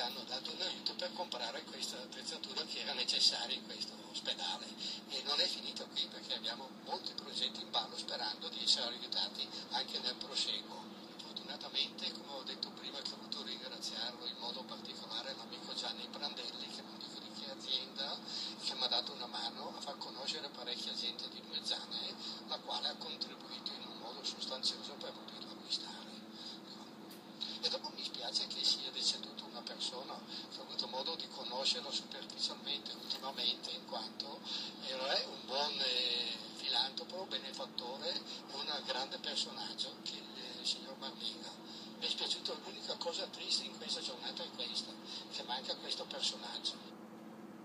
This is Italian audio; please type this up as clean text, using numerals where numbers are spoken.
hanno dato un aiuto per comprare questa attrezzatura che era necessaria in questo ospedale. E non è finito qui, perché abbiamo molti progetti in ballo sperando di essere aiutati anche nel proseguo. Fortunatamente, come ho detto prima, che ho voluto ringraziarlo in modo particolare l'amico Gianni Brandelli, che non dico di che azienda, che mi ha dato una mano a far conoscere parecchia gente di Mezzane, la quale ha contribuito in un modo sostanzioso per poterlo acquistare. E dopo mi spiace che sia deceduta una persona che ho avuto modo di conoscerlo superficialmente ultimamente, in quanto era un buon filantropo, benefattore e un grande personaggio, che il signor Marmina. Mi è spiaciuto, l'unica cosa triste in questa giornata è questa, che manca questo personaggio.